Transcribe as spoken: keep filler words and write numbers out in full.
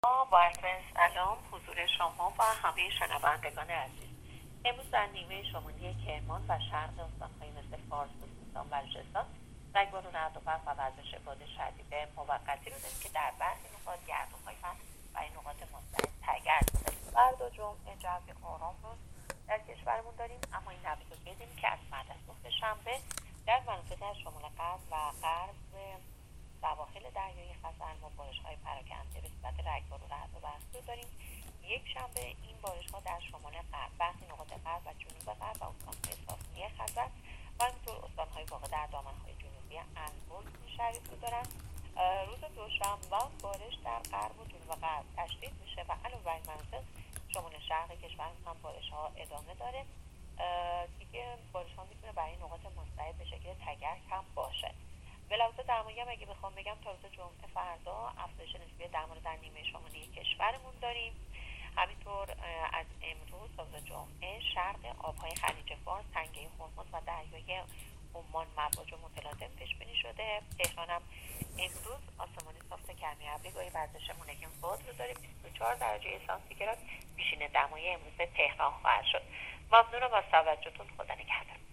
با عرض سلام حضور شما و همه شنوندگان عزیز. امروز در نیمه شمالی کرمان و شرق استان‌های مثل فارس و سیستان و بلوچستان رگبار و رعد و برق و وزش باد شدید موقتی رو داریم که در برخی نقاط گردوهای و برخی نقاط مستعد تگرد بوده. فردا جمعه جو آرام رو در کشورمون داریم، اما این نوید رو بدیم که از بعد از صبح شنبه در مناطق شمال غرب و غرب سواحل دریای خزر ما بارش‌های پراکنده به صورت رگبار و رعد و برق رو داریم. یک شنبه این بارش‌ها در شمال غرب، برخی نقاط غرب و جنوب غرب و استان‌های ساحلی خزر و همینطور استان‌های واقع در دامنه‌های جنوبی البرز شرایط رو دارند. روز دوشنبه بارش در غرب و جنوب غرب تشدید میشه و علاوه بر این مناطق شمال شرق کشور هم بارش‌ها ادامه داره. دیگه بارش‌ها میتونه برای نقاط مستعد به شکل تگرگ هم باشه. به لحاظ دمایی هم اگه بخوام بگم تا روز جمعه فردا افزایش نسبی دما رو در نیمه شمالی کشورمون داریم. همینطور از امروز تا روز جمعه شرق آبهای خلیج فارس، تنگه هرمز و دریای عمان مواج و متلاطم پیش بینی شده. تهران هم امروز آسمان صاف کمی ابری گاهی وزش مونگین باد رو داریم. بیست و چهار درجه سانتیگراد پیشین دمای امروز تهران خواهد شد. ممنونم از توجهتون. خدا نگهدار.